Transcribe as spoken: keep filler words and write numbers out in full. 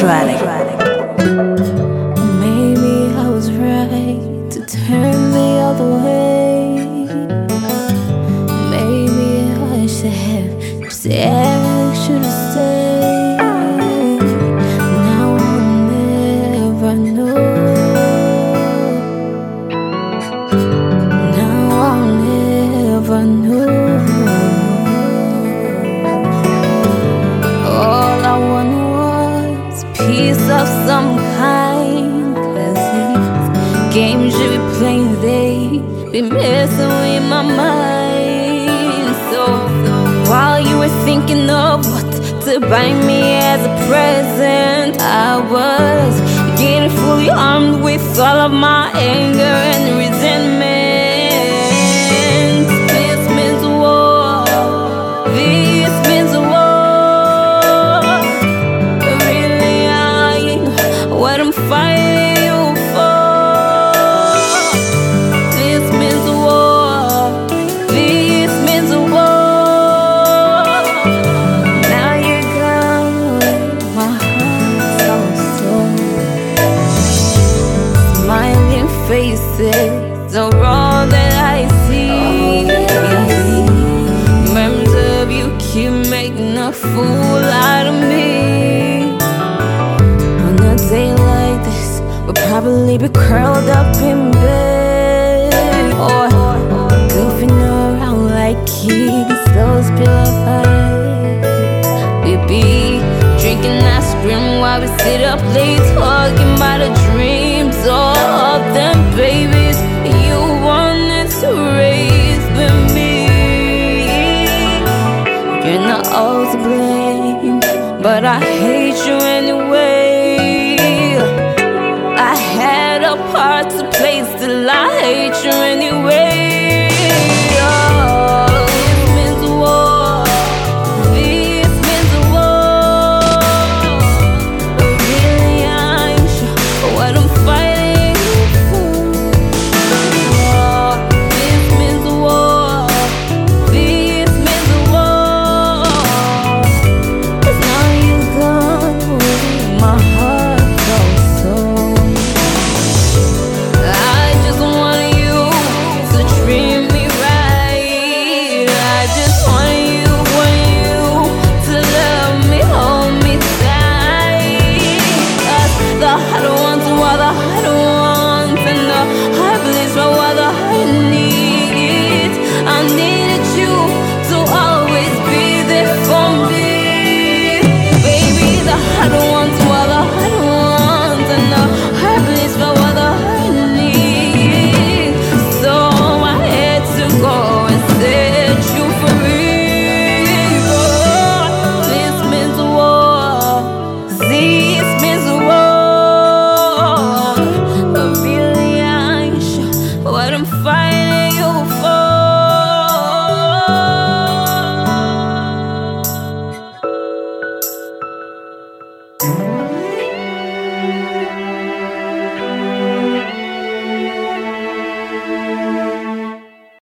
Tragic. Maybe I was right to turn the other way. Maybe I should have said, should have stayed. Now I'll never know. Now I'll never know. All I wanted was peace of some kind, 'cause these games you be playing, they be messing with my mind. So while you were thinking of what to buy me as a present, I was getting fully armed with all of my anger and resentment. This means war. This means war. Really, I ain't what I'm fighting you for. This means war. This means war. Now you're gone with my heart so sore. Smiling faces are all that I see. Memories of you keep making a fool out of me. On a day like this, we'll probably be curled up in bed, or goofing around like kids, those pillow fights. We'll be drinking ice cream while we sit up late talking about the dreams of them babies you wanted to raise with me. You're not all to blame, but I hate you anyway. I had a part to play, still I hate you anyway. Oh, this means war. This means war. But really I ain't sure what I'm fighting for. Oh, this means war. This means war. 'Cause now you're gone with my heart goes sore. I just want you to treat me right. I just want you, want you to love me, hold me tight. 'Cause the hard ones are the hard ones, and the hard beliefs are what